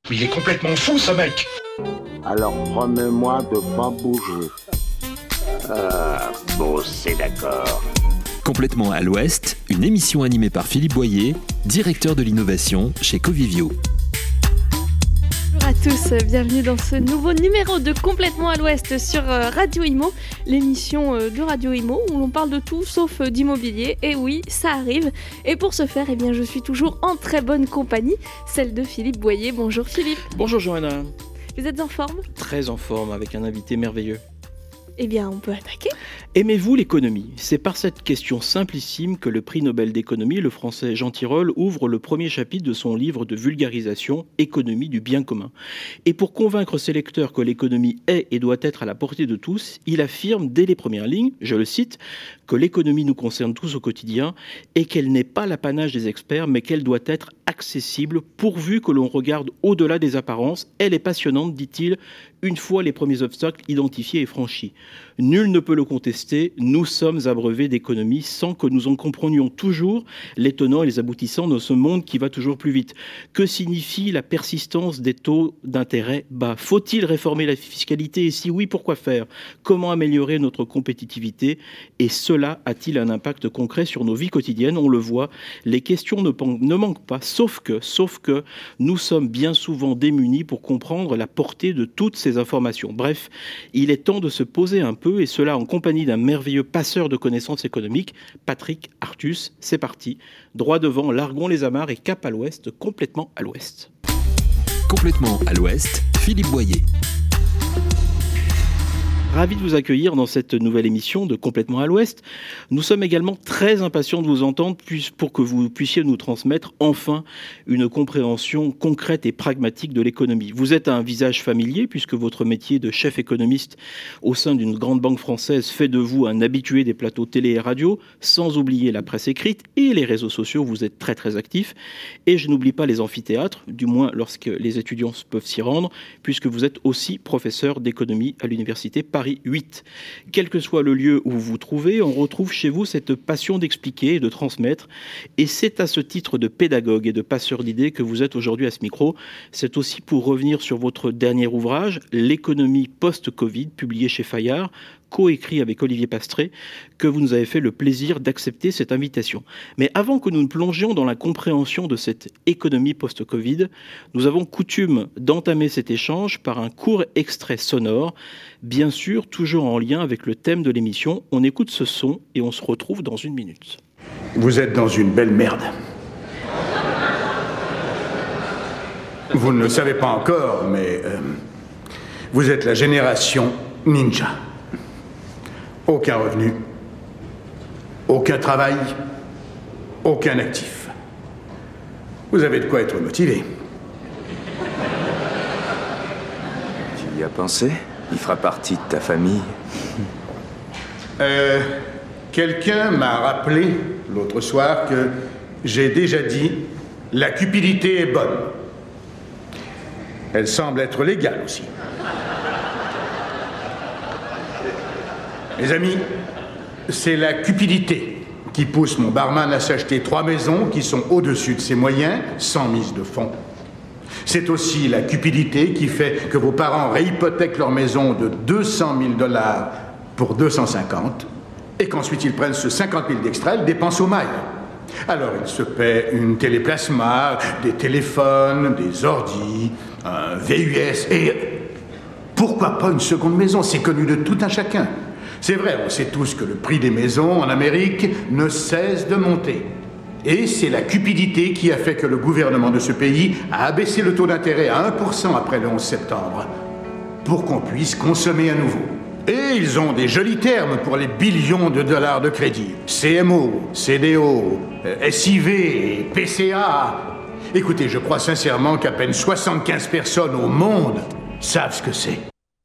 Il est complètement fou, ce mec. Alors promets-moi de pas bouger. Bon, c'est d'accord. Complètement à l'Ouest, une émission animée par Philippe Boyer, directeur de l'innovation chez Covivio. Bonjour à tous, bienvenue dans ce nouveau numéro de Complètement à l'Ouest sur Radio Imo, l'émission de Radio Imo où l'on parle de tout sauf d'immobilier. Et oui, ça arrive. Et pour ce faire, eh bien, je suis toujours en très bonne compagnie, celle de Philippe Boyer. Bonjour Philippe. Bonjour Johanna. Vous êtes en forme ? Très en forme avec un invité merveilleux. Eh bien, on peut attaquer. Aimez-vous l'économie ? C'est par cette question simplissime que le prix Nobel d'économie, le français Jean Tirole, ouvre le premier chapitre de son livre de vulgarisation « Économie du bien commun ». Et pour convaincre ses lecteurs que l'économie est et doit être à la portée de tous, il affirme dès les premières lignes, je le cite, que l'économie nous concerne tous au quotidien et qu'elle n'est pas l'apanage des experts, mais qu'elle doit être accessible pourvu que l'on regarde au-delà des apparences. Elle est passionnante, dit-il, une fois les premiers obstacles identifiés et franchis. Nul ne peut le contester, nous sommes abreuvés d'économie sans que nous en comprenions toujours les tenants et les aboutissants dans ce monde qui va toujours plus vite. Que signifie la persistance des taux d'intérêt bas ? Faut-il réformer la fiscalité ? Et si oui, pourquoi faire ? Comment améliorer notre compétitivité ? Et cela a-t-il un impact concret sur nos vies quotidiennes ? On le voit, les questions ne manquent pas, sauf que nous sommes bien souvent démunis pour comprendre la portée de toutes ces informations. Bref, il est temps de se poser un peu, et cela en compagnie d'un merveilleux passeur de connaissances économiques, Patrick Artus. C'est parti, droit devant, largons les amarres et cap à l'ouest, complètement à l'ouest. Complètement à l'ouest, Philippe Boyer. Ravi de vous accueillir dans cette nouvelle émission de Complètement à l'Ouest. Nous sommes également très impatients de vous entendre pour que vous puissiez nous transmettre enfin une compréhension concrète et pragmatique de l'économie. Vous êtes un visage familier puisque votre métier de chef économiste au sein d'une grande banque française fait de vous un habitué des plateaux télé et radio, sans oublier la presse écrite et les réseaux sociaux. Vous êtes très très actif. Et je n'oublie pas les amphithéâtres, du moins lorsque les étudiants peuvent s'y rendre, puisque vous êtes aussi professeur d'économie à l'université Paris 8. Quel que soit le lieu où vous vous trouvez, on retrouve chez vous cette passion d'expliquer et de transmettre. Et c'est à ce titre de pédagogue et de passeur d'idées que vous êtes aujourd'hui à ce micro. C'est aussi pour revenir sur votre dernier ouvrage, L'économie post-Covid, publié chez Fayard, coécrit avec Olivier Pastré, que vous nous avez fait le plaisir d'accepter cette invitation. Mais avant que nous ne plongions dans la compréhension de cette économie post-Covid, nous avons coutume d'entamer cet échange par un court extrait sonore, bien sûr toujours en lien avec le thème de l'émission. On écoute ce son et on se retrouve dans une minute. Vous êtes dans une belle merde. Vous ne le savez pas encore, mais vous êtes la génération ninja. Aucun revenu, aucun travail, aucun actif. Vous avez de quoi être motivé. Tu y as pensé ? Il fera partie de ta famille. Quelqu'un m'a rappelé l'autre soir que j'ai déjà dit la cupidité est bonne. Elle semble être légale aussi. Mes amis, c'est la cupidité qui pousse mon barman à s'acheter 3 maisons qui sont au-dessus de ses moyens, sans mise de fonds. C'est aussi la cupidité qui fait que vos parents réhypothèquent leur maison de 200 000 $ pour 250 et qu'ensuite ils prennent ce 50 000 d'extra et le dépensent au mail. Alors ils se paient une téléplasma, des téléphones, des ordis, un VUS et pourquoi pas une seconde maison ? C'est connu de tout un chacun. C'est vrai, on sait tous que le prix des maisons en Amérique ne cesse de monter. Et c'est la cupidité qui a fait que le gouvernement de ce pays a abaissé le taux d'intérêt à 1% après le 11 septembre, pour qu'on puisse consommer à nouveau. Et ils ont des jolis termes pour les billions de dollars de crédit. CMO, CDO, SIV et PCA. Écoutez, je crois sincèrement qu'à peine 75 personnes au monde savent ce que c'est.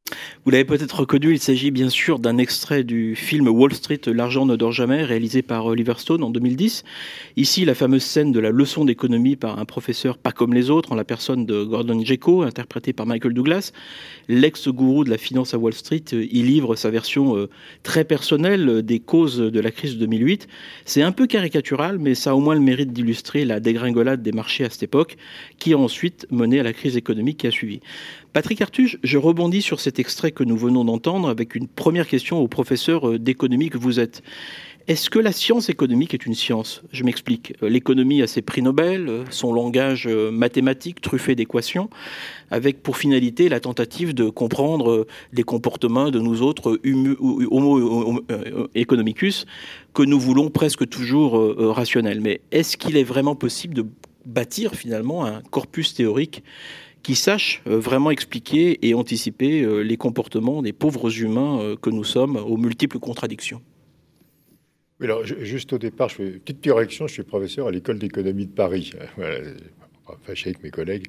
Vous l'avez peut-être reconnu, il s'agit bien sûr d'un extrait du film Wall Street, l'argent ne dort jamais, réalisé par Oliver Stone en 2010. Ici, la fameuse scène de la leçon d'économie par un professeur pas comme les autres, en la personne de Gordon Gekko, interprété par Michael Douglas. L'ex-gourou de la finance à Wall Street, il livre sa version très personnelle des causes de la crise de 2008. C'est un peu caricatural, mais ça a au moins le mérite d'illustrer la dégringolade des marchés à cette époque, qui a ensuite mené à la crise économique qui a suivi. Patrick Artuge, je rebondis sur cet extrait que nous venons d'entendre avec une première question au professeur d'économie que vous êtes. Est-ce que la science économique est une science ? Je m'explique. L'économie a ses prix Nobel, son langage mathématique truffé d'équations, avec pour finalité la tentative de comprendre les comportements de nous autres homo economicus que nous voulons presque toujours rationnels. Mais est-ce qu'il est vraiment possible de bâtir finalement un corpus théorique qui sache vraiment expliquer et anticiper les comportements des pauvres humains que nous sommes aux multiples contradictions ? Oui, alors, juste au départ, je fais une petite correction. Je suis professeur à l'école d'économie de Paris. Voilà, pas fâché avec mes collègues.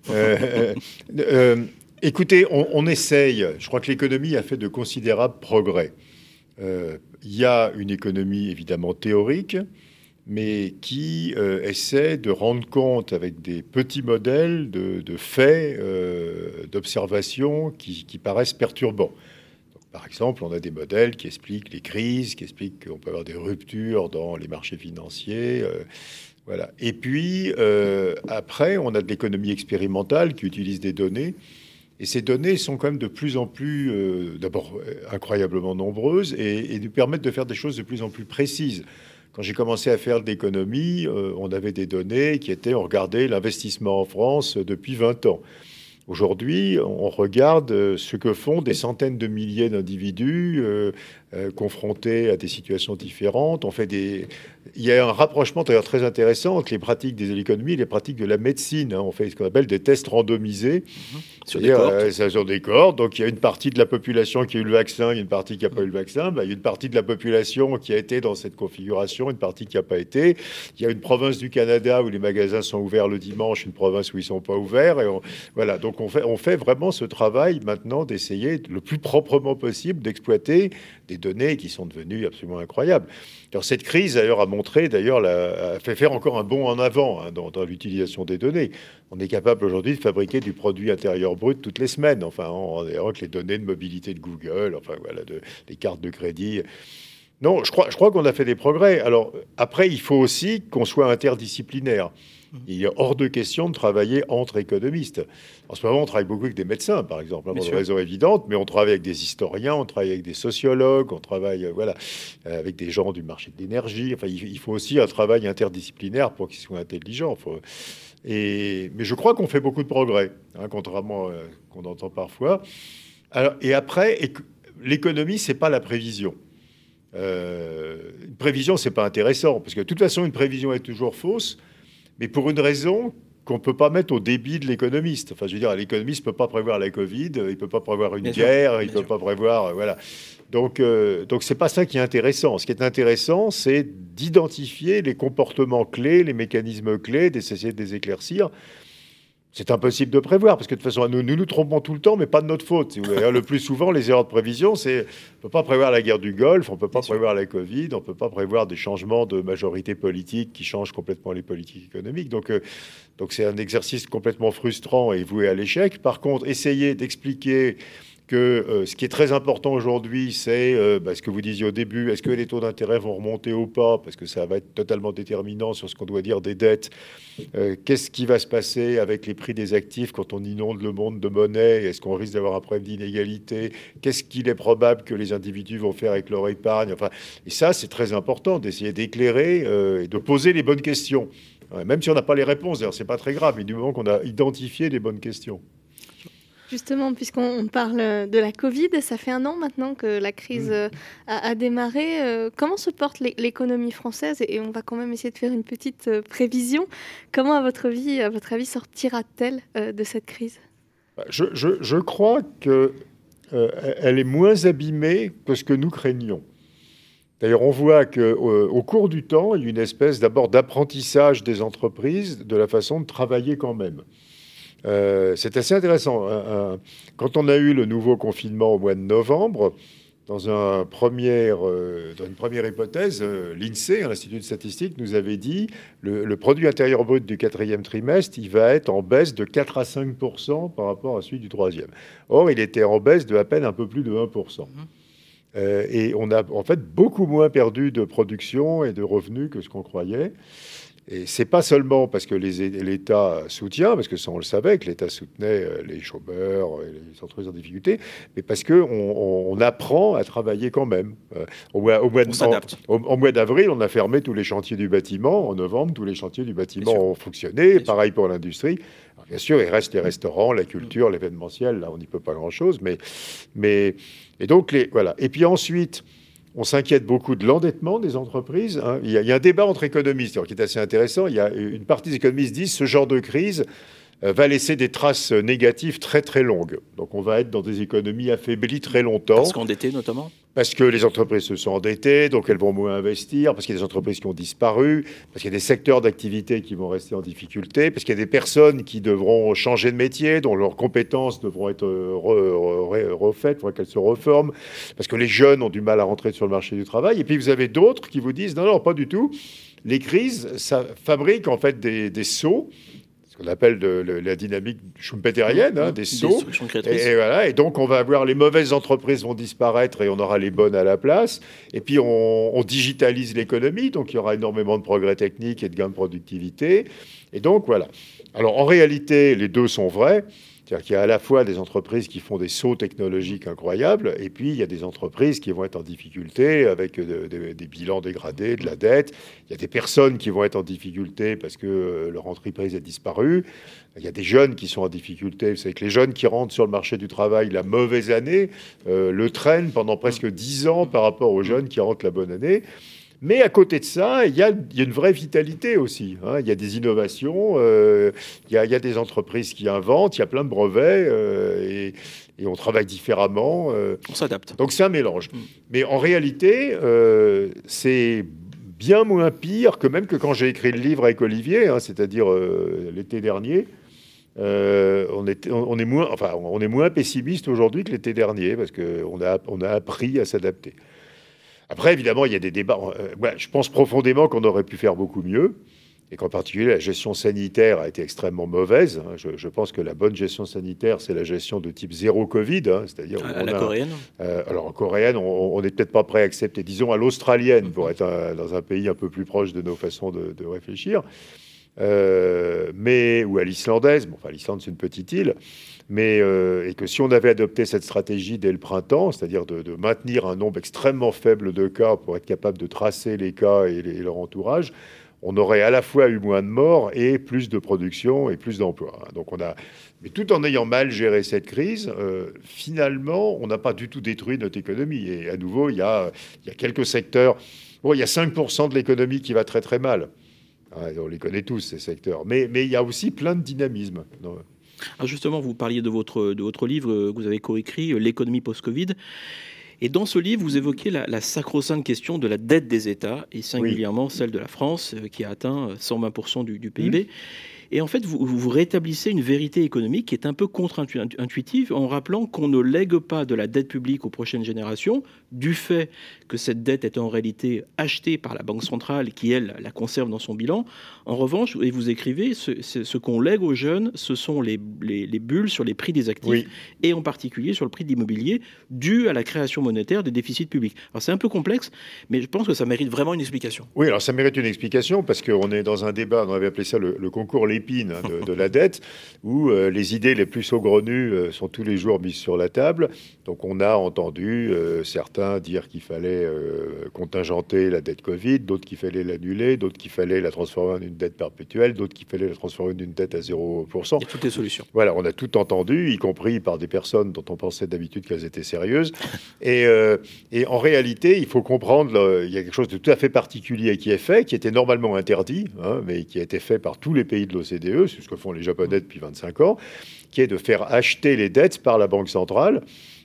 Écoutez, on essaye. Je crois que l'économie a fait de considérables progrès. Il y a une économie évidemment théorique, mais qui essaie de rendre compte avec des petits modèles de faits, d'observations qui paraissent perturbants. Donc, par exemple, on a des modèles qui expliquent les crises, qui expliquent qu'on peut avoir des ruptures dans les marchés financiers. Voilà. Et puis, après, on a de l'économie expérimentale qui utilise des données. Et ces données sont quand même de plus en plus, d'abord, incroyablement nombreuses et nous permettent de faire des choses de plus en plus précises. Quand j'ai commencé à faire de l'économie, on avait des données qui étaient, on regardait l'investissement en France depuis 20 ans. Aujourd'hui, on regarde ce que font des centaines de milliers d'individus confrontés à des situations différentes. Il y a un rapprochement d'ailleurs très intéressant entre les pratiques de l'économie et les pratiques de la médecine. On fait ce qu'on appelle des tests randomisés. Sur des cohortes. Sur des cohortes. Donc, il y a une partie de la population qui a eu le vaccin, il y a une partie qui n'a pas eu le vaccin. Il y a une partie de la population qui a été dans cette configuration, une partie qui n'a pas été. Il y a une province du Canada où les magasins sont ouverts le dimanche, une province où ils ne sont pas ouverts. Et voilà. Donc, on fait vraiment ce travail maintenant d'essayer le plus proprement possible d'exploiter des données qui sont devenues absolument incroyables. Alors, cette crise, d'ailleurs, a fait faire encore un bond en avant dans l'utilisation des données. On est capable aujourd'hui de fabriquer du produit intérieur brut toutes les semaines. Enfin, avec les données de mobilité de Google, enfin voilà, les cartes de crédit. Non, je crois qu'on a fait des progrès. Alors après, il faut aussi qu'on soit interdisciplinaire. Il est hors de question de travailler entre économistes. En ce moment, on travaille beaucoup avec des médecins, par exemple, pour des raisons évidentes, mais on travaille avec des historiens, on travaille avec des sociologues, on travaille avec des gens du marché de l'énergie. Enfin, il faut aussi un travail interdisciplinaire pour qu'ils soient intelligents. Mais je crois qu'on fait beaucoup de progrès, contrairement à ce qu'on entend parfois. Alors, et après, l'économie, c'est pas la prévision. Une prévision, c'est pas intéressant, parce que de toute façon, une prévision est toujours fausse, mais pour une raison qu'on ne peut pas mettre au débit de l'économiste. Enfin, je veux dire, l'économiste ne peut pas prévoir la Covid, il ne peut pas prévoir une guerre, il ne peut pas prévoir... voilà. Donc, ce n'est pas ça qui est intéressant. Ce qui est intéressant, c'est d'identifier les comportements clés, les mécanismes clés, d'essayer de les éclaircir. C'est impossible de prévoir, parce que de toute façon, nous trompons tout le temps, mais pas de notre faute. Si vous voulez. Le plus souvent, les erreurs de prévision, c'est on ne peut pas prévoir la guerre du Golfe, on ne peut pas prévoir la Covid, on ne peut pas prévoir des changements de majorité politique qui changent complètement les politiques économiques. Donc c'est un exercice complètement frustrant et voué à l'échec. Par contre, essayer d'expliquer que ce qui est très important aujourd'hui, c'est ce que vous disiez au début, est-ce que les taux d'intérêt vont remonter ou pas, parce que ça va être totalement déterminant sur ce qu'on doit dire des dettes. Qu'est-ce qui va se passer avec les prix des actifs quand on inonde le monde de monnaie? Est-ce qu'on risque d'avoir un problème d'inégalité? Qu'est-ce qu'il est probable que les individus vont faire avec leur épargne? Enfin, et ça, c'est très important d'essayer d'éclairer et de poser les bonnes questions. Même si on n'a pas les réponses, d'ailleurs, c'est pas très grave, mais du moment qu'on a identifié les bonnes questions. Justement, puisqu'on parle de la Covid, ça fait 1 an maintenant que la crise a démarré. Comment se porte l'économie française? Et on va quand même essayer de faire une petite prévision. Comment, à votre avis, sortira-t-elle de cette crise? Je crois qu'elle est moins abîmée que ce que nous craignions. D'ailleurs, on voit qu'au cours du temps, il y a une espèce d'abord d'apprentissage des entreprises de la façon de travailler quand même. C'est assez intéressant. Quand on a eu le nouveau confinement au mois de novembre, dans une première hypothèse, l'INSEE, l'Institut de statistique, nous avait dit le produit intérieur brut du 4e trimestre, il va être en baisse de 4 à 5% par rapport à celui du 3e. Or, il était en baisse de à peine un peu plus de 1%. Et on a en fait beaucoup moins perdu de production et de revenus que ce qu'on croyait. Et c'est pas seulement parce que l'État soutient, parce que ça on le savait, que l'État soutenait les chômeurs, et les entreprises en difficulté, mais parce qu'on apprend à travailler quand même. Au mois d'avril, on a fermé tous les chantiers du bâtiment. En novembre, tous les chantiers du bâtiment ont fonctionné. Pareil pour l'industrie. Alors, bien sûr, il reste les restaurants, la culture, l'événementiel. Là, on n'y peut pas grand-chose. Et donc, voilà. Et puis ensuite... On s'inquiète beaucoup de l'endettement des entreprises. Il y a un débat entre économistes qui est assez intéressant. Il y a une partie des économistes disent que ce genre de crise va laisser des traces négatives très très longues. Donc on va être dans des économies affaiblies très longtemps. Parce qu'endettées notamment ? Parce que les entreprises se sont endettées, donc elles vont moins investir, parce qu'il y a des entreprises qui ont disparu, parce qu'il y a des secteurs d'activité qui vont rester en difficulté, parce qu'il y a des personnes qui devront changer de métier, dont leurs compétences devront être refaites, il faudra qu'elles se reforment, parce que les jeunes ont du mal à rentrer sur le marché du travail. Et puis vous avez d'autres qui vous disent non, pas du tout. Les crises, ça fabrique en fait des sauts, ce qu'on appelle la dynamique schumpeterienne, des sauts. Et voilà. Et donc, on va avoir les mauvaises entreprises vont disparaître et on aura les bonnes à la place. Et puis, on digitalise l'économie. Donc, il y aura énormément de progrès techniques et de gains de productivité. Et donc, voilà. Alors, en réalité, les deux sont vrais. C'est-à-dire qu'il y a à la fois des entreprises qui font des sauts technologiques incroyables, et puis il y a des entreprises qui vont être en difficulté avec des bilans dégradés, de la dette. Il y a des personnes qui vont être en difficulté parce que leur entreprise a disparu. Il y a des jeunes qui sont en difficulté. Vous savez que les jeunes qui rentrent sur le marché du travail la mauvaise année le traînent pendant presque 10 ans par rapport aux jeunes qui rentrent la bonne année. Mais à côté de ça, il y a une vraie vitalité aussi. Il y a des innovations, il y a des entreprises qui inventent, il y a plein de brevets et on travaille différemment. On s'adapte. Donc c'est un mélange. Mais en réalité, c'est bien moins pire que même que quand j'ai écrit le livre avec Olivier, c'est-à-dire l'été dernier. On est moins pessimiste aujourd'hui que l'été dernier parce qu'on a appris à s'adapter. Après, évidemment, il y a des débats. Je pense profondément qu'on aurait pu faire beaucoup mieux et qu'en particulier, la gestion sanitaire a été extrêmement mauvaise. Je pense que la bonne gestion sanitaire, c'est la gestion de type zéro Covid, c'est-à-dire... coréenne alors, en coréenne, on n'est peut-être pas prêt à accepter, disons, à l'australienne, pour être dans un pays un peu plus proche de nos façons de réfléchir. Ou à l'islandaise. L'Islande, c'est une petite île. Et que si on avait adopté cette stratégie dès le printemps, c'est-à-dire de maintenir un nombre extrêmement faible de cas pour être capable de tracer les cas et leur entourage, on aurait à la fois eu moins de morts et plus de production et plus d'emplois. Mais tout en ayant mal géré cette crise, finalement, on n'a pas du tout détruit notre économie. Et à nouveau, il y a quelques secteurs. Il y a 5% de l'économie qui va très très mal. On les connaît tous, ces secteurs. Mais il y a aussi plein de dynamisme. Alors justement, vous parliez de votre livre que vous avez coécrit, L'économie post-Covid. Et dans ce livre, vous évoquez la sacro-sainte question de la dette des États, et singulièrement celle de la France, qui a atteint 120% du PIB. Et en fait, vous rétablissez une vérité économique qui est un peu contre-intuitive en rappelant qu'on ne lègue pas de la dette publique aux prochaines générations, du fait que cette dette est en réalité achetée par la Banque centrale qui, elle, la conserve dans son bilan. En revanche, et vous écrivez, ce qu'on lègue aux jeunes, ce sont les bulles sur les prix des actifs, et en particulier sur le prix de l'immobilier, dû à la création monétaire des déficits publics. Alors c'est un peu complexe, mais je pense que ça mérite vraiment une explication. Oui, alors ça mérite une explication, parce qu'on est dans un débat, on avait appelé ça le concours Lépine de la dette, où les idées les plus saugrenues sont tous les jours mises sur la table. Donc on a entendu certains dire qu'il fallait contingenter la dette Covid, d'autres qu'il fallait l'annuler, d'autres qu'il fallait la transformer en une dette perpétuelle, d'autres qu'il fallait la transformer en une dette à 0%. Il y a toutes les solutions. Voilà, on a tout entendu, y compris par des personnes dont on pensait d'habitude qu'elles étaient sérieuses. Et en réalité, il faut comprendre, il y a quelque chose de tout à fait particulier qui est fait, qui était normalement interdit, mais qui a été fait par tous les pays de l'OCDE, c'est ce que font les Japonais depuis 25 ans, qui est de faire acheter les dettes par la Banque centrale.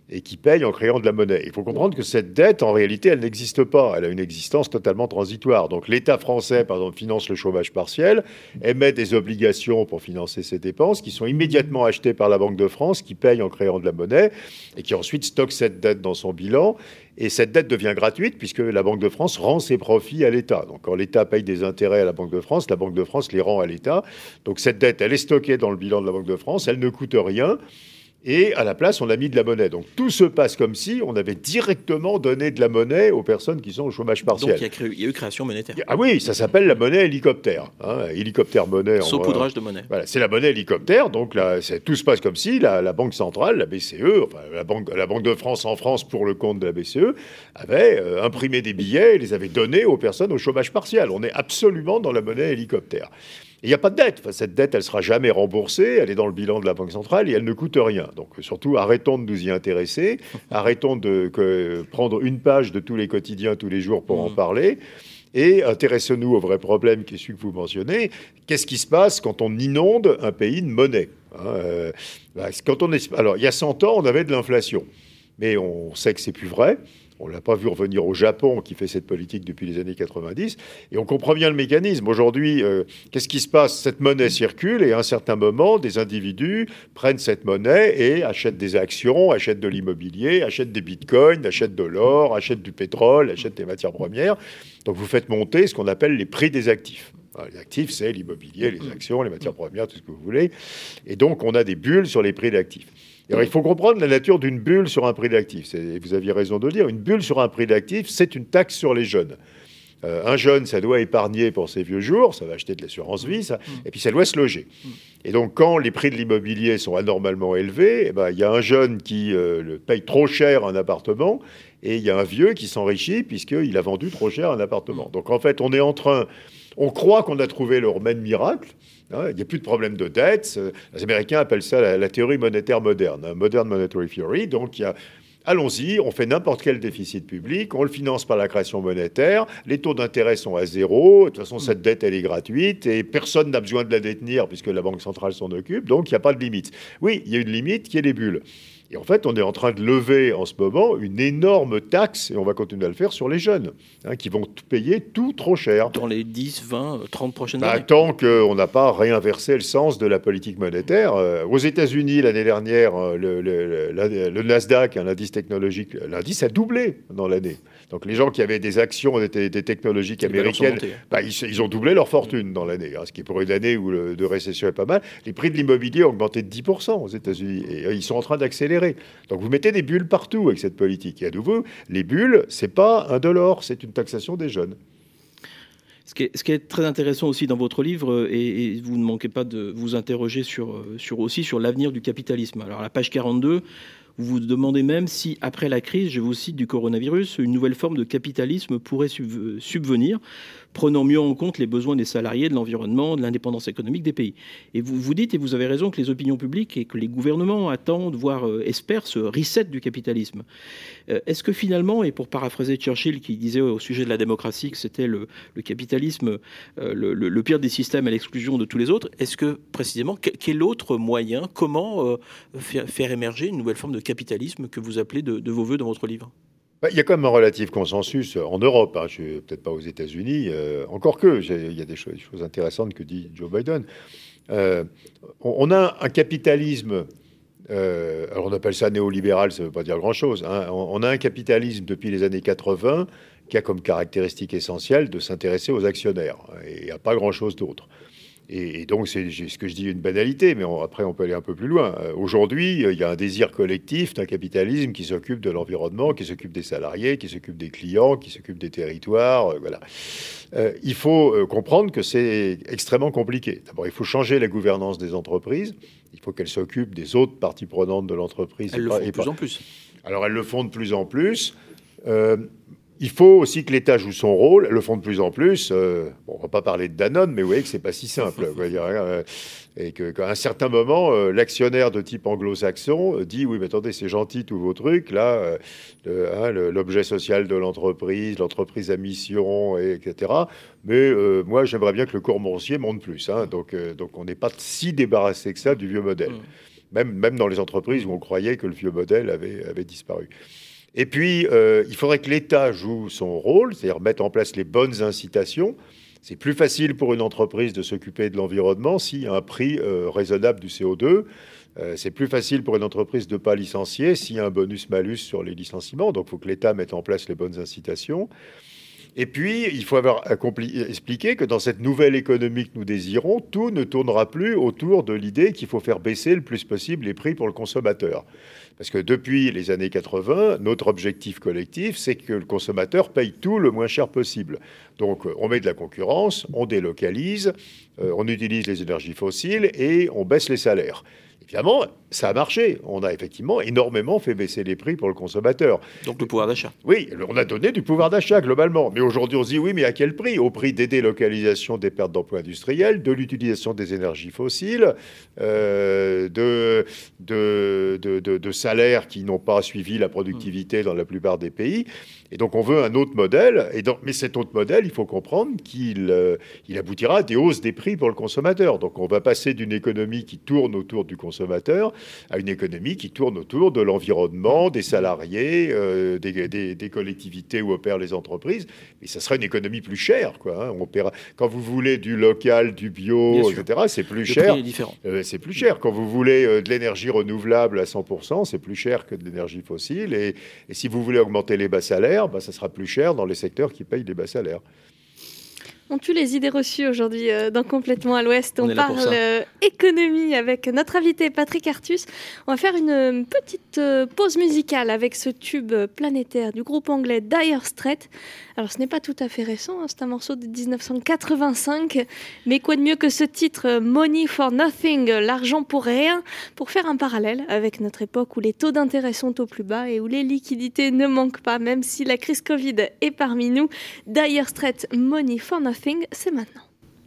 et qui paye en créant de la monnaie. Il faut comprendre que cette dette, en réalité, elle n'existe pas. Elle a une existence totalement transitoire. Donc l'État français, par exemple, finance le chômage partiel, émet des obligations pour financer ses dépenses qui sont immédiatement achetées par la Banque de France, qui paye en créant de la monnaie et qui ensuite stocke cette dette dans son bilan. Et cette dette devient gratuite puisque la Banque de France rend ses profits à l'État. Donc quand l'État paye des intérêts à la Banque de France les rend à l'État. Donc cette dette, elle est stockée dans le bilan de la Banque de France, elle ne coûte rien. Et à la place, on a mis de la monnaie. Donc tout se passe comme si on avait directement donné de la monnaie aux personnes qui sont au chômage partiel. Donc il y a eu création monétaire. Ah oui, ça s'appelle la monnaie hélicoptère. Hélicoptère monnaie. Saupoudrage de monnaie. Voilà, c'est la monnaie hélicoptère. Donc là, tout se passe comme si la Banque centrale, la BCE, enfin la Banque de France en France pour le compte de la BCE, avait imprimé des billets et les avait donnés aux personnes au chômage partiel. On est absolument dans la monnaie hélicoptère. Il n'y a pas de dette. Enfin, cette dette, elle ne sera jamais remboursée. Elle est dans le bilan de la Banque centrale et elle ne coûte rien. Donc, surtout, arrêtons de nous y intéresser. Arrêtons de prendre une page de tous les quotidiens, tous les jours pour en parler. Et intéressons-nous au vrai problème qui est celui que vous mentionnez. Qu'est-ce qui se passe quand on inonde un pays de monnaie ? Alors, il y a 100 ans, on avait de l'inflation. Mais on sait que ce n'est plus vrai. On ne l'a pas vu revenir au Japon, qui fait cette politique depuis les années 90. Et on comprend bien le mécanisme. Aujourd'hui, qu'est-ce qui se passe ? Cette monnaie circule et à un certain moment, des individus prennent cette monnaie et achètent des actions, achètent de l'immobilier, achètent des bitcoins, achètent de l'or, achètent du pétrole, achètent des matières premières. Donc vous faites monter ce qu'on appelle les prix des actifs. Les actifs, c'est l'immobilier, les actions, les matières premières, tout ce que vous voulez. Et donc, on a des bulles sur les prix d'actifs. Alors, il faut comprendre la nature d'une bulle sur un prix d'actif. Vous aviez raison de le dire. Une bulle sur un prix d'actif, c'est une taxe sur les jeunes. Un jeune, ça doit épargner pour ses vieux jours, ça va acheter de l'assurance vie, et puis ça doit se loger. Et donc, quand les prix de l'immobilier sont anormalement élevés, il y a un jeune qui paye trop cher un appartement, et il y a un vieux qui s'enrichit puisqu'il a vendu trop cher un appartement. Donc, en fait, on croit qu'on a trouvé le remède miracle. Il n'y a plus de problème de dette. Les Américains appellent ça la théorie monétaire moderne, Modern Monetary Theory. Donc, allons-y, on fait n'importe quel déficit public, on le finance par la création monétaire, les taux d'intérêt sont à zéro, de toute façon, cette dette, elle est gratuite, et personne n'a besoin de la détenir puisque la Banque centrale s'en occupe, donc il n'y a pas de limite. Oui, il y a une limite qui est les bulles. Et en fait, on est en train de lever en ce moment une énorme taxe, et on va continuer à le faire sur les jeunes, qui vont payer tout trop cher. Dans les 10, 20, 30 prochaines années. Tant qu'on n'a pas réinversé le sens de la politique monétaire. Aux États-Unis, l'année dernière, le Nasdaq, un indice technologique, l'indice a doublé dans l'année. Donc les gens qui avaient des actions des technologiques américaines, ils ont doublé leur fortune dans l'année, ce qui est pour une année où de récession est pas mal. Les prix de l'immobilier ont augmenté de 10% aux États-Unis, et ils sont en train d'accélérer. Donc vous mettez des bulles partout avec cette politique. Et à nouveau, les bulles, c'est pas un dollar, c'est une taxation des jeunes. Ce qui est très intéressant aussi dans votre livre, et vous ne manquez pas de vous interroger aussi sur l'avenir du capitalisme. Alors à la page 42, vous vous demandez même si, après la crise, je vous cite, du coronavirus, une nouvelle forme de capitalisme pourrait subvenir, prenant mieux en compte les besoins des salariés, de l'environnement, de l'indépendance économique des pays. Et vous dites, et vous avez raison, que les opinions publiques et que les gouvernements attendent, voire espèrent, ce reset du capitalisme. Est-ce que finalement, et pour paraphraser Churchill qui disait au sujet de la démocratie que c'était le capitalisme le pire des systèmes à l'exclusion de tous les autres, est-ce que précisément, quel autre moyen, comment faire émerger une nouvelle forme de capitalisme que vous appelez de vos voeux dans votre livre ? Il y a quand même un relatif consensus en Europe. Je ne suis peut-être pas aux États-Unis, encore que il y a des choses intéressantes que dit Joe Biden. On a un capitalisme, alors on appelle ça néolibéral, ça ne veut pas dire grand-chose. On a un capitalisme depuis les années 80 qui a comme caractéristique essentielle de s'intéresser aux actionnaires. Et il n'y a pas grand-chose d'autre. Et donc, c'est ce que je dis une banalité, mais après, on peut aller un peu plus loin. Aujourd'hui, il y a un désir collectif d'un capitalisme qui s'occupe de l'environnement, qui s'occupe des salariés, qui s'occupe des clients, qui s'occupe des territoires. Voilà. Il faut comprendre que c'est extrêmement compliqué. D'abord, il faut changer la gouvernance des entreprises. Il faut qu'elles s'occupent des autres parties prenantes de l'entreprise. Elles le font de plus en plus. Alors, elles le font de plus en plus. Il faut aussi que l'État joue son rôle. Elles le font de plus en plus. On ne va pas parler de Danone, mais vous voyez que ce n'est pas si simple. Et qu'à un certain moment, l'actionnaire de type anglo-saxon dit « Oui, mais attendez, c'est gentil tous vos trucs. Là, l'objet social de l'entreprise à mission, etc. Mais moi, j'aimerais bien que le cours boursier monte plus. » Donc, on n'est pas si débarrassé que ça du vieux modèle. même dans les entreprises où on croyait que le vieux modèle avait disparu. Et puis, il faudrait que l'État joue son rôle, c'est-à-dire mettre en place les bonnes incitations. C'est plus facile pour une entreprise de s'occuper de l'environnement s'il y a un prix raisonnable du CO2. C'est plus facile pour une entreprise de ne pas licencier s'il y a un bonus-malus sur les licenciements. Donc, il faut que l'État mette en place les bonnes incitations. Et puis, il faut avoir expliqué que dans cette nouvelle économie que nous désirons, tout ne tournera plus autour de l'idée qu'il faut faire baisser le plus possible les prix pour le consommateur. Parce que depuis les années 80, notre objectif collectif, c'est que le consommateur paye tout le moins cher possible. Donc, on met de la concurrence, on délocalise, on utilise les énergies fossiles et on baisse les salaires. Évidemment, ça a marché. On a effectivement énormément fait baisser les prix pour le consommateur. Donc le pouvoir d'achat. Oui, on a donné du pouvoir d'achat globalement. Mais aujourd'hui, on se dit oui, mais à quel prix ? Au prix des délocalisations, des pertes d'emplois industriels, de l'utilisation des énergies fossiles, de salaires qui n'ont pas suivi la productivité dans la plupart des pays. Et donc, on veut un autre modèle. Mais cet autre modèle, il faut comprendre qu'il aboutira à des hausses des prix pour le consommateur. Donc, on va passer d'une économie qui tourne autour du consommateur à une économie qui tourne autour de l'environnement, des salariés, des collectivités où opèrent les entreprises. Et ça sera une économie plus chère, quoi, hein. Quand vous voulez du local, du bio, etc., c'est plus cher. Le prix est différent. C'est plus cher. Quand vous voulez de l'énergie renouvelable à 100%, c'est plus cher que de l'énergie fossile. Et si vous voulez augmenter les bas salaires, ça sera plus cher dans les secteurs qui payent les bas salaires. On tue les idées reçues aujourd'hui dans Complètement à l'Ouest. On parle économie avec notre invité Patrick Artus. On va faire une petite pause musicale avec ce tube planétaire du groupe anglais Dire Straits. Alors ce n'est pas tout à fait récent, hein, c'est un morceau de 1985, mais quoi de mieux que ce titre Money for Nothing, l'argent pour rien, pour faire un parallèle avec notre époque où les taux d'intérêt sont au plus bas et où les liquidités ne manquent pas, même si la crise Covid est parmi nous. Dire Straits, Money for Nothing, c'est maintenant.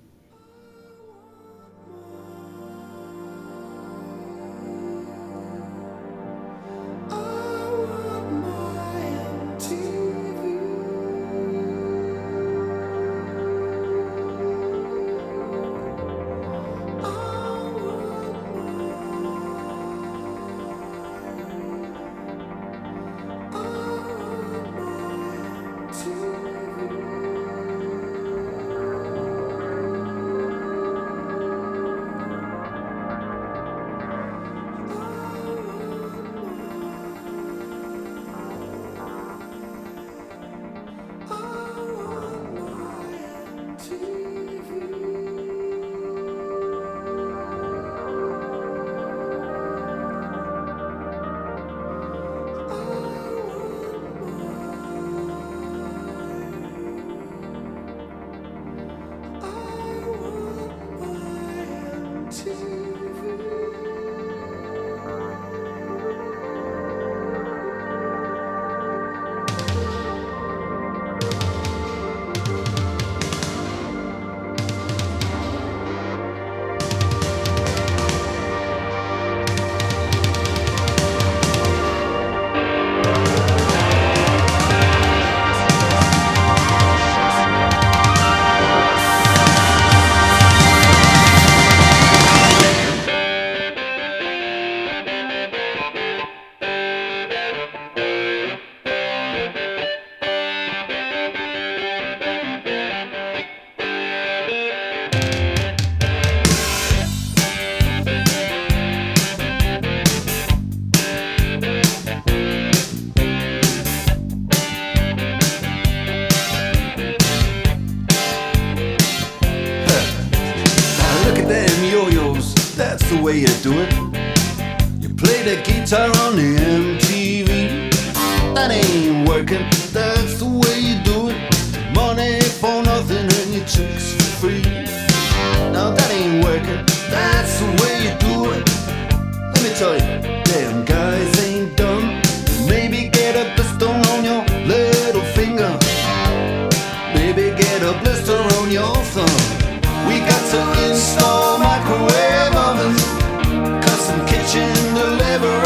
way you do it. You play the guitar on the MTV. That ain't working, that's the way you do it. Money for nothing and your chicks for free. Now that ain't working, that's the way you do it. Let me tell you, damn guys ain't dumb. Maybe get a blister on your little finger. Maybe get a blister on your thumb. We got to install microwave ovens, custom kitchen deliveries.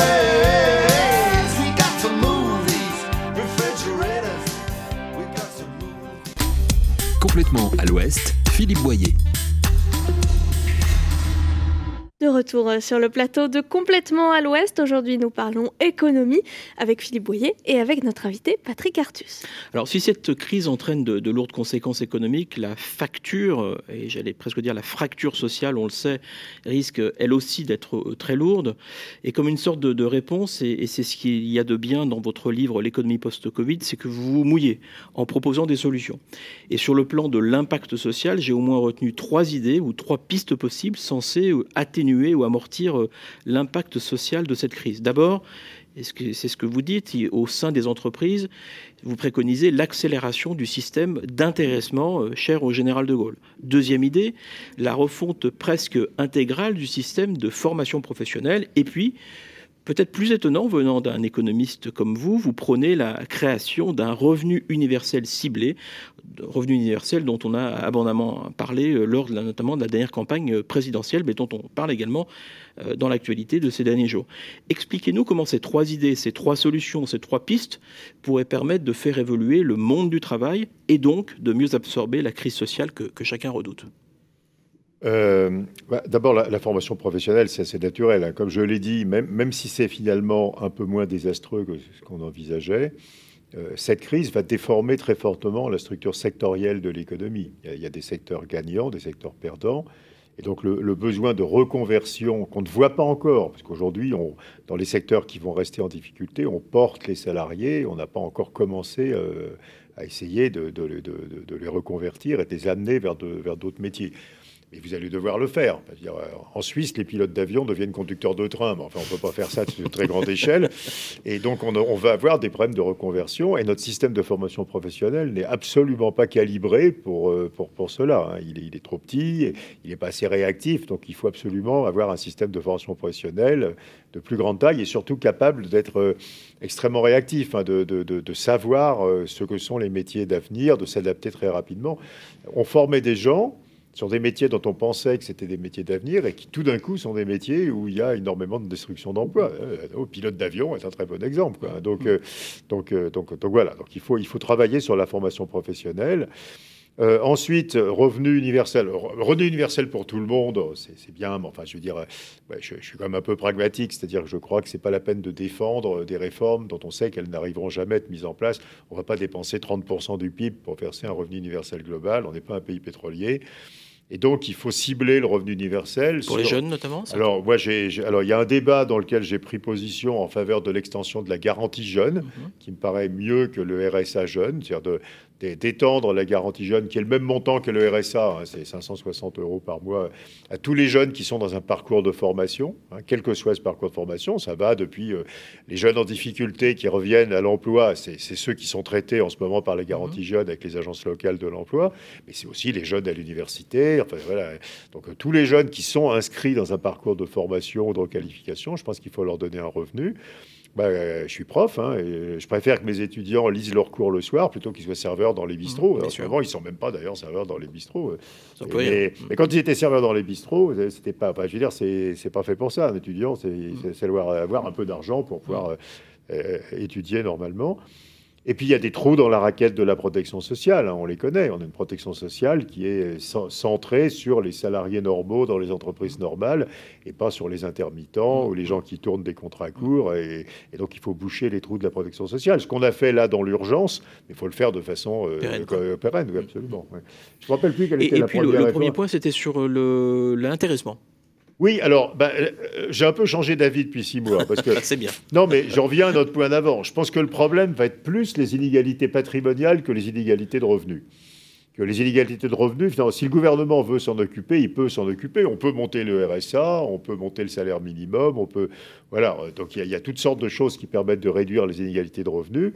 We got to move these refrigerators. We got to move. Complètement à l'Ouest, Philippe Boyer. De retour sur le plateau de Complètement à l'Ouest. Aujourd'hui, nous parlons économie avec Philippe Boyer et avec notre invité Patrick Artus. Alors, si cette crise entraîne de lourdes conséquences économiques, la facture, et j'allais presque dire la fracture sociale, on le sait, risque elle aussi d'être très lourde. Et comme une sorte de réponse, et c'est ce qu'il y a de bien dans votre livre L'économie post-Covid, c'est que vous vous mouillez en proposant des solutions. Et sur le plan de l'impact social, j'ai au moins retenu 3 idées ou 3 pistes possibles censées atténuer ou amortir l'impact social de cette crise. D'abord, c'est ce que vous dites, au sein des entreprises, vous préconisez l'accélération du système d'intéressement cher au général de Gaulle. Deuxième idée, la refonte presque intégrale du système de formation professionnelle. Et puis, peut-être plus étonnant, venant d'un économiste comme vous prônez la création d'un revenu universel ciblé, revenu universel dont on a abondamment parlé lors notamment de la dernière campagne présidentielle, mais dont on parle également dans l'actualité de ces derniers jours. Expliquez-nous comment ces 3 idées, ces 3 solutions, ces 3 pistes pourraient permettre de faire évoluer le monde du travail et donc de mieux absorber la crise sociale que chacun redoute. D'abord, la formation professionnelle, c'est assez naturel, hein. Comme je l'ai dit, même si c'est finalement un peu moins désastreux que ce qu'on envisageait, cette crise va déformer très fortement la structure sectorielle de l'économie. Il y a des secteurs gagnants, des secteurs perdants. Et donc, le besoin de reconversion qu'on ne voit pas encore, parce qu'aujourd'hui, dans les secteurs qui vont rester en difficulté, on porte les salariés, on n'a pas encore commencé à essayer de les reconvertir et de les amener vers d'autres métiers. Mais vous allez devoir le faire. En Suisse, les pilotes d'avion deviennent conducteurs de train. Mais enfin, on ne peut pas faire ça sur une très grande échelle. Et donc, on va avoir des problèmes de reconversion. Et notre système de formation professionnelle n'est absolument pas calibré pour cela, hein. Il est trop petit, il n'est pas assez réactif. Donc, il faut absolument avoir un système de formation professionnelle de plus grande taille et surtout capable d'être extrêmement réactif, hein, de savoir ce que sont les métiers d'avenir, de s'adapter très rapidement. On formait des gens sur des métiers dont on pensait que c'était des métiers d'avenir et qui, tout d'un coup, sont des métiers où il y a énormément de destruction d'emplois. Le pilote d'avion est un très bon exemple, quoi. Donc voilà. Donc il faut travailler sur la formation professionnelle. Ensuite, revenu universel. Revenu universel pour tout le monde, c'est bien, mais enfin, je veux dire, je suis quand même un peu pragmatique, c'est-à-dire que je crois que c'est pas la peine de défendre des réformes dont on sait qu'elles n'arriveront jamais à être mises en place. On va pas dépenser 30% du PIB pour verser un revenu universel global. On n'est pas un pays pétrolier. Et donc, il faut cibler le revenu universel. Pour les jeunes, notamment? Alors, moi, alors, il y a un débat dans lequel j'ai pris position en faveur de l'extension de la garantie jeune, qui me paraît mieux que le RSA jeune, c'est-à-dire d'étendre la garantie jeune, qui est le même montant que le RSA, hein, c'est 560 € par mois, à tous les jeunes qui sont dans un parcours de formation, hein, quel que soit ce parcours de formation. Ça va depuis les jeunes en difficulté qui reviennent à l'emploi, c'est ceux qui sont traités en ce moment par la garantie jeune avec les agences locales de l'emploi, mais c'est aussi les jeunes à l'université. Enfin, voilà. Donc tous les jeunes qui sont inscrits dans un parcours de formation ou de requalification, je pense qu'il faut leur donner un revenu. Je suis prof, hein, et je préfère que mes étudiants lisent leurs cours le soir plutôt qu'ils soient serveurs dans les bistrots. En ce moment, ils ne sont même pas d'ailleurs serveurs dans les bistrots. Mais quand ils étaient serveurs dans les bistrots, c'était pas. Enfin, je veux dire, c'est pas fait pour ça. Un étudiant, c'est avoir un peu d'argent pour pouvoir étudier normalement. Et puis, il y a des trous dans la raquette de la protection sociale, hein, on les connaît. On a une protection sociale qui est centrée sur les salariés normaux dans les entreprises normales et pas sur les intermittents ou les gens qui tournent des contrats courts. Et donc, il faut boucher les trous de la protection sociale. Ce qu'on a fait là dans l'urgence, mais il faut le faire de façon pérenne, oui, absolument. Ouais. Je ne me rappelle plus quelle était la première réforme. Le premier point, c'était sur l'intéressement. Oui, alors, j'ai un peu changé d'avis depuis 6 mois. Parce que, c'est bien. Non, mais j'en reviens à notre point d'avant. Je pense que le problème va être plus les inégalités patrimoniales que les inégalités de revenus. Que les inégalités de revenus, finalement, si le gouvernement veut s'en occuper, il peut s'en occuper. On peut monter le RSA, on peut monter le salaire minimum, on peut... Voilà, donc il y a toutes sortes de choses qui permettent de réduire les inégalités de revenus.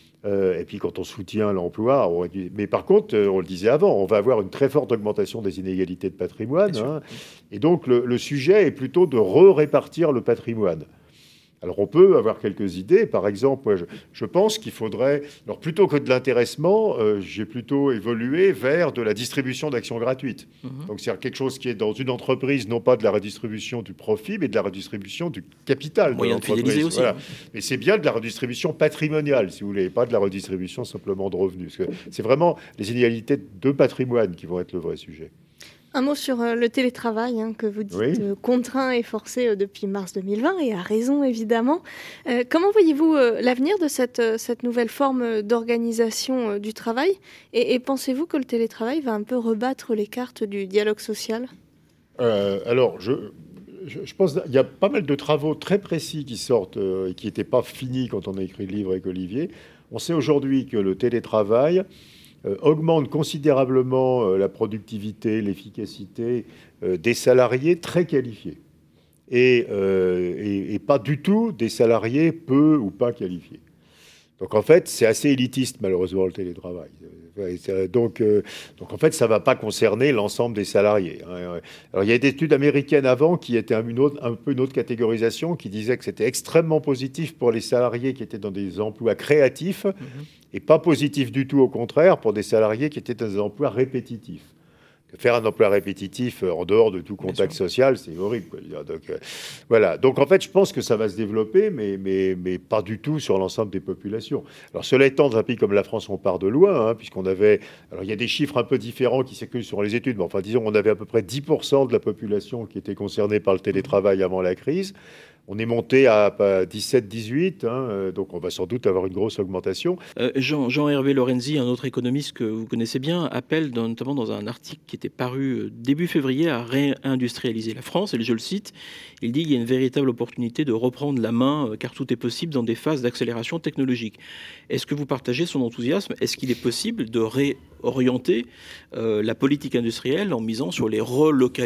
Et puis quand on soutient l'emploi, mais par contre, on le disait avant, on va avoir une très forte augmentation des inégalités de patrimoine. Hein, et donc le sujet est plutôt de répartir le patrimoine. Alors on peut avoir quelques idées. Par exemple, moi, je pense qu'il faudrait, alors plutôt que de l'intéressement, j'ai plutôt évolué vers de la distribution d'actions gratuites. Donc c'est quelque chose qui est dans une entreprise, non pas de la redistribution du profit, mais de la redistribution du capital. Moyen de fidéliser aussi. Voilà. Mais c'est bien de la redistribution patrimoniale, si vous voulez, pas de la redistribution simplement de revenus. Parce que c'est vraiment les inégalités de patrimoine qui vont être le vrai sujet. Un mot sur le télétravail, que vous dites contraint et forcé depuis mars 2020, et à raison évidemment. Comment voyez-vous l'avenir de cette nouvelle forme d'organisation du travail et pensez-vous que le télétravail va un peu rebattre les cartes du dialogue social ? Alors, je pense qu'il y a pas mal de travaux très précis qui sortent et qui n'étaient pas finis quand on a écrit le livre avec Olivier. On sait aujourd'hui que le télétravail augmente considérablement la productivité, l'efficacité des salariés très qualifiés et pas du tout des salariés peu ou pas qualifiés. Donc en fait, c'est assez élitiste malheureusement le télétravail. Donc en fait, ça ne va pas concerner l'ensemble des salariés. Alors il y a des études américaines avant qui étaient un peu une autre catégorisation qui disait que c'était extrêmement positif pour les salariés qui étaient dans des emplois créatifs et pas positif du tout au contraire pour des salariés qui étaient dans des emplois répétitifs. Faire un emploi répétitif en dehors de tout contact social, c'est horrible, quoi. Donc, voilà. Donc, en fait, je pense que ça va se développer, mais pas du tout sur l'ensemble des populations. Alors, cela étant, dans un pays comme la France, on part de loin, puisqu'on avait... Alors, il y a des chiffres un peu différents qui circulent sur les études, mais enfin, disons, on avait à peu près 10% de la population qui était concernée par le télétravail avant la crise. On est monté à 17-18, donc on va sans doute avoir une grosse augmentation. Jean-Hervé Lorenzi, un autre économiste que vous connaissez bien, appelle notamment dans un article qui était paru début février à réindustrialiser la France. Et je le cite, il dit qu'il y a une véritable opportunité de reprendre la main car tout est possible dans des phases d'accélération technologique. Est-ce que vous partagez son enthousiasme ? Est-ce qu'il est possible de réorienter la politique industrielle en misant sur les relocalisations ?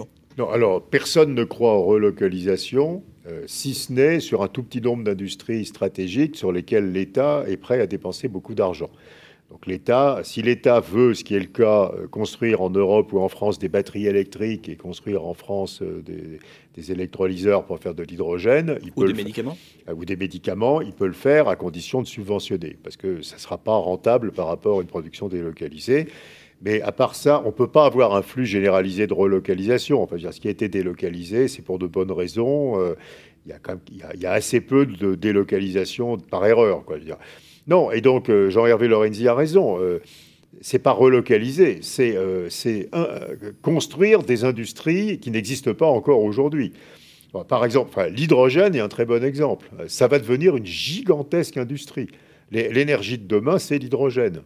Non, alors personne ne croit aux relocalisations, si ce n'est sur un tout petit nombre d'industries stratégiques sur lesquelles l'État est prêt à dépenser beaucoup d'argent. Donc si l'État veut, ce qui est le cas, construire en Europe ou en France des batteries électriques et construire en France des électrolyseurs pour faire de l'hydrogène... Ou des médicaments. Ou des médicaments, il peut le faire à condition de subventionner, parce que ça ne sera pas rentable par rapport à une production délocalisée. Mais à part ça, on ne peut pas avoir un flux généralisé de relocalisation. Enfin, ce qui a été délocalisé, c'est pour de bonnes raisons. Il y a assez peu de délocalisation par erreur, quoi. Non, et donc Jean-Hervé Lorenzi a raison. C'est pas relocaliser, c'est construire des industries qui n'existent pas encore aujourd'hui. Par exemple, l'hydrogène est un très bon exemple. Ça va devenir une gigantesque industrie. L'énergie de demain, c'est l'hydrogène.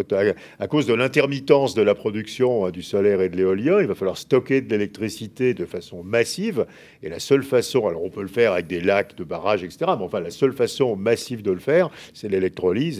À cause de l'intermittence de la production du solaire et de l'éolien, il va falloir stocker de l'électricité de façon massive. Et la seule façon, alors on peut le faire avec des lacs, de barrages, etc. Mais enfin, la seule façon massive de le faire, c'est l'électrolyse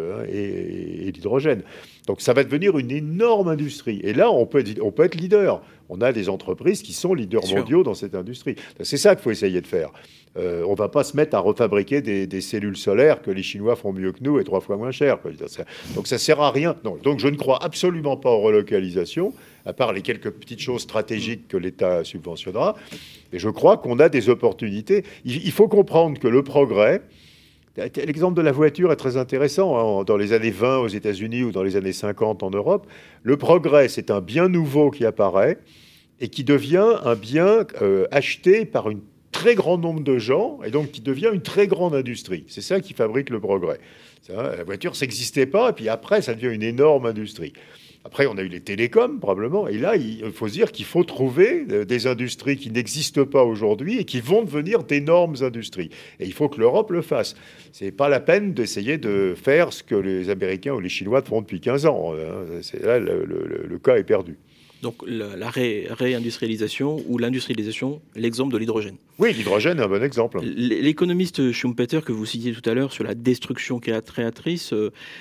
et l'hydrogène. Donc ça va devenir une énorme industrie. Et là, on peut être leader. On a des entreprises qui sont leaders mondiaux dans cette industrie. C'est ça qu'il faut essayer de faire. On ne va pas se mettre à refabriquer des cellules solaires que les Chinois font mieux que nous et 3 fois moins cher. Donc ça ne sert à rien. Non. Donc je ne crois absolument pas aux relocalisations, à part les quelques petites choses stratégiques que l'État subventionnera. Et je crois qu'on a des opportunités. Il faut comprendre que le progrès... L'exemple de la voiture est très intéressant. Dans les années 20 aux États-Unis ou dans les années 50 en Europe, le progrès, c'est un bien nouveau qui apparaît et qui devient un bien acheté par un très grand nombre de gens et donc qui devient une très grande industrie. C'est ça qui fabrique le progrès. La voiture, ça n'existait pas et puis après, ça devient une énorme industrie. Après, on a eu les télécoms, probablement. Et là, il faut se dire qu'il faut trouver des industries qui n'existent pas aujourd'hui et qui vont devenir d'énormes industries. Et il faut que l'Europe le fasse. Ce n'est pas la peine d'essayer de faire ce que les Américains ou les Chinois font depuis 15 ans. Là, le cas est perdu. Donc la réindustrialisation ou l'industrialisation, l'exemple de l'hydrogène. Oui, l'hydrogène est un bon exemple. L'économiste Schumpeter que vous citiez tout à l'heure sur la destruction créatrice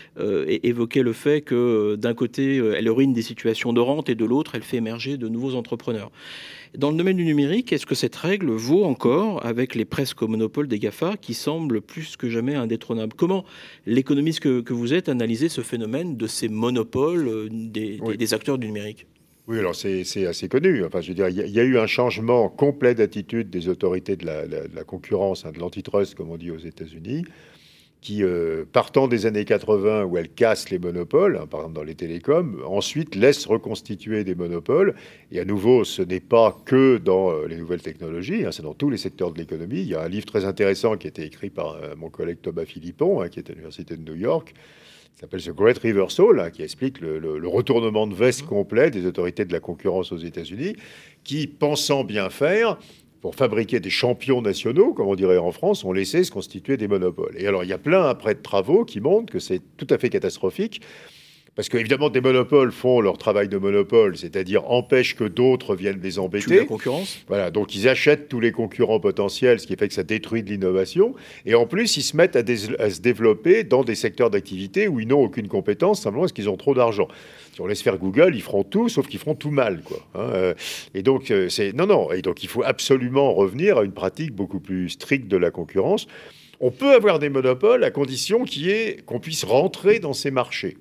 évoquait le fait que d'un côté, elle ruine des situations de rente et de l'autre, elle fait émerger de nouveaux entrepreneurs. Dans le domaine du numérique, est-ce que cette règle vaut encore avec les presque monopoles des GAFA qui semblent plus que jamais indétrônables ? Comment l'économiste que vous êtes analysez ce phénomène de ces monopoles des acteurs du numérique ? Oui, alors c'est assez connu. Enfin, je veux dire, il y a eu un changement complet d'attitude des autorités de la concurrence, de l'antitrust, comme on dit aux États-Unis, qui, partant des années 80, où elles cassent les monopoles, par exemple dans les télécoms, ensuite laissent reconstituer des monopoles. Et à nouveau, ce n'est pas que dans les nouvelles technologies, c'est dans tous les secteurs de l'économie. Il y a un livre très intéressant qui a été écrit par mon collègue Thomas Philippon, qui est à l'Université de New York, s'appelle The Great Reversal, là, qui explique le retournement de veste complet des autorités de la concurrence aux États-Unis, qui, pensant bien faire, pour fabriquer des champions nationaux, comme on dirait en France, ont laissé se constituer des monopoles. Et alors, il y a plein après de travaux qui montrent que c'est tout à fait catastrophique, parce qu'évidemment, des monopoles font leur travail de monopole, c'est-à-dire empêchent que d'autres viennent les embêter. Tue la concurrence. Voilà, donc ils achètent tous les concurrents potentiels, ce qui fait que ça détruit de l'innovation. Et en plus, ils se mettent à se développer dans des secteurs d'activité où ils n'ont aucune compétence, simplement parce qu'ils ont trop d'argent. Si on laisse faire Google, ils feront tout, sauf qu'ils feront tout mal, quoi. Et donc, Et donc, il faut absolument revenir à une pratique beaucoup plus stricte de la concurrence. On peut avoir des monopoles à condition qu'on puisse rentrer dans ces marchés.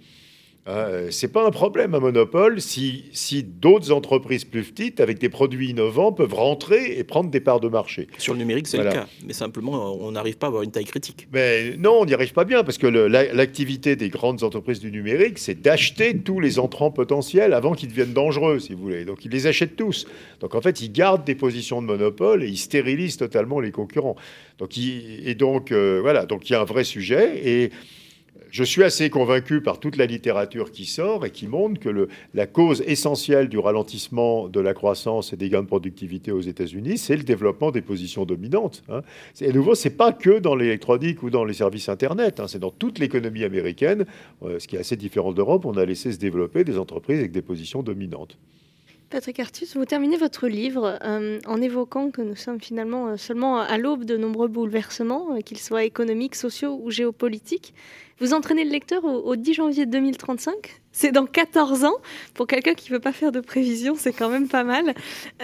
C'est pas un problème, un monopole, si d'autres entreprises plus petites, avec des produits innovants, peuvent rentrer et prendre des parts de marché. Sur le numérique, c'est le cas. Mais simplement, on n'arrive pas à avoir une taille critique. Mais non, on n'y arrive pas bien, parce que l'activité des grandes entreprises du numérique, c'est d'acheter tous les entrants potentiels avant qu'ils deviennent dangereux, si vous voulez. Donc, ils les achètent tous. Donc, en fait, ils gardent des positions de monopole et ils stérilisent totalement les concurrents. Donc, il y a un vrai sujet. Et je suis assez convaincu par toute la littérature qui sort et qui montre que la cause essentielle du ralentissement de la croissance et des gains de productivité aux États-Unis, c'est le développement des positions dominantes. Et à nouveau, ce n'est pas que dans l'électronique ou dans les services Internet, c'est dans toute l'économie américaine, ce qui est assez différent d'Europe. On a laissé se développer des entreprises avec des positions dominantes. Patrick Artus, vous terminez votre livre en évoquant que nous sommes finalement seulement à l'aube de nombreux bouleversements, qu'ils soient économiques, sociaux ou géopolitiques. Vous entraînez le lecteur au 10 janvier 2035. C'est dans 14 ans. Pour quelqu'un qui ne veut pas faire de prévision, c'est quand même pas mal.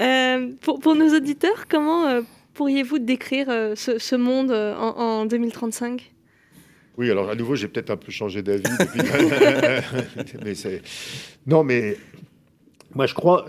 Pour nos auditeurs, comment pourriez-vous décrire ce monde en 2035 ? Oui, alors à nouveau, j'ai peut-être un peu changé d'avis depuis. mais moi, je crois,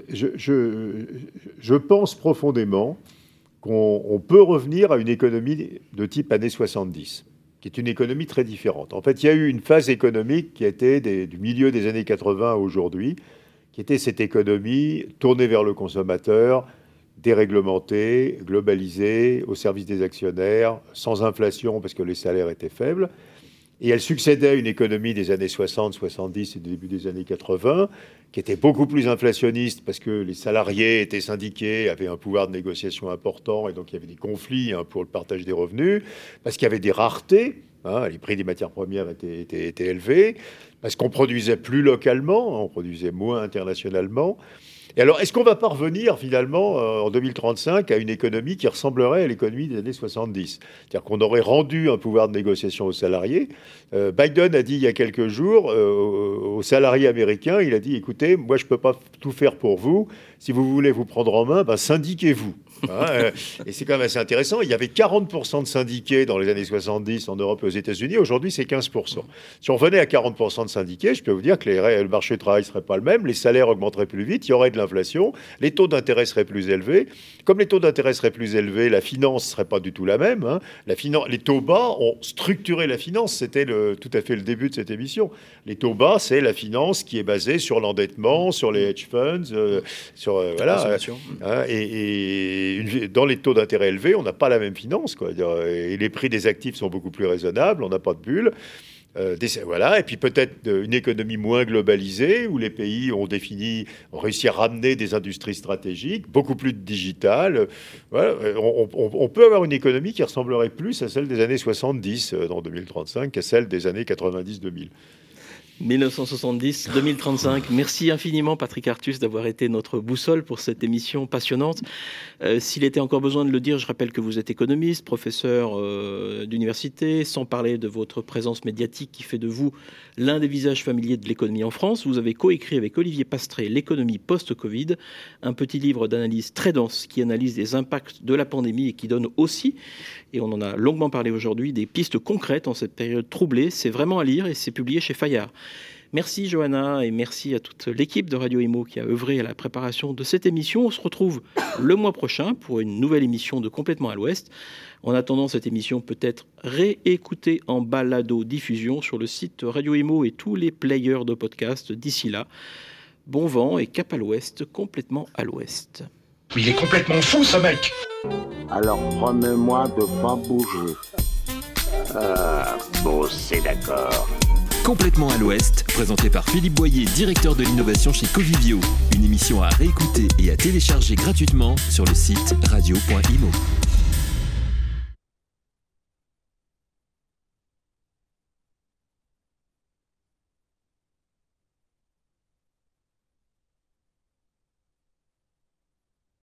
je pense profondément qu'on peut revenir à une économie de type années 70, qui est une économie très différente. En fait, il y a eu une phase économique qui a été du milieu des années 80 à aujourd'hui, qui était cette économie tournée vers le consommateur, déréglementée, globalisée, au service des actionnaires, sans inflation parce que les salaires étaient faibles. Et elle succédait à une économie des années 60, 70 et du début des années 80, qui était beaucoup plus inflationniste parce que les salariés étaient syndiqués, avaient un pouvoir de négociation important, et donc il y avait des conflits pour le partage des revenus, parce qu'il y avait des raretés, les prix des matières premières étaient élevés, parce qu'on produisait plus localement, on produisait moins internationalement. Et alors, est-ce qu'on va parvenir finalement en 2035 à une économie qui ressemblerait à l'économie des années 70 ? C'est-à-dire qu'on aurait rendu un pouvoir de négociation aux salariés. Biden a dit il y a quelques jours aux salariés américains, il a dit, écoutez, moi je ne peux pas tout faire pour vous. Si vous voulez vous prendre en main, syndiquez-vous. Et c'est quand même assez intéressant. Il y avait 40% de syndiqués dans les années 70 en Europe et aux États-Unis. Aujourd'hui, c'est 15%. Si on revenait à 40% de syndiqués, je peux vous dire que le marché du travail ne serait pas le même, les salaires augmenteraient plus vite, il y aurait de l'inflation, les taux d'intérêt seraient plus élevés. Comme les taux d'intérêt seraient plus élevés, la finance ne serait pas du tout la même. Les taux bas ont structuré la finance. C'était tout à fait le début de cette émission. Les taux bas, c'est la finance qui est basée sur l'endettement, sur les hedge funds, et dans les taux d'intérêt élevés, on n'a pas la même finance, quoi. Et les prix des actifs sont beaucoup plus raisonnables, on n'a pas de bulle. Et puis peut-être une économie moins globalisée, où les pays ont réussi à ramener des industries stratégiques, beaucoup plus de digital. On peut avoir une économie qui ressemblerait plus à celle des années 70 dans 2035 qu'à celle des années 90-2000. 1970-2035. Merci infiniment, Patrick Artus, d'avoir été notre boussole pour cette émission passionnante. S'il était encore besoin de le dire, je rappelle que vous êtes économiste, professeur d'université, sans parler de votre présence médiatique qui fait de vous l'un des visages familiers de l'économie en France. Vous avez coécrit avec Olivier Pastré l'économie post-Covid, un petit livre d'analyse très dense qui analyse les impacts de la pandémie et qui donne aussi, et on en a longuement parlé aujourd'hui, des pistes concrètes en cette période troublée. C'est vraiment à lire et c'est publié chez Fayard. Merci Johanna et merci à toute l'équipe de Radio Imo qui a œuvré à la préparation de cette émission. On se retrouve le mois prochain pour une nouvelle émission de Complètement à l'Ouest. En attendant, cette émission peut être réécoutée en balado-diffusion sur le site Radio Imo et tous les players de podcasts d'ici là. Bon vent et cap à l'Ouest, complètement à l'Ouest. Il est complètement fou ce mec. Alors promets-moi de pas bouger. Bon, c'est d'accord. Complètement à l'Ouest, présenté par Philippe Boyer, directeur de l'innovation chez Covivio. Une émission à réécouter et à télécharger gratuitement sur le site radio.imo.